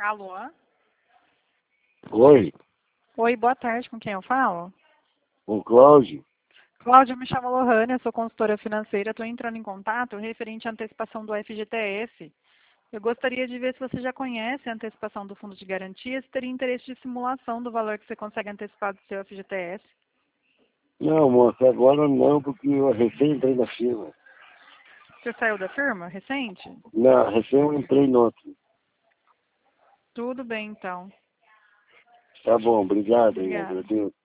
Alô? Oi, Oi, boa tarde, com quem eu falo? o Cláudio. Cláudia, me chamo Lohane, eu sou consultora financeira, estou entrando em contato referente à antecipação do FGTS. Eu gostaria de ver se você já conhece a antecipação do Fundo de Garantia, se teria interesse de simulação do valor que você consegue antecipar do seu FGTS. Não, moça, agora não, porque eu recém entrei na firma. Você saiu da firma recente? Não, recém eu entrei no outro. Tudo bem, então. Tá bom, obrigado, eu Obrigada. agradeço.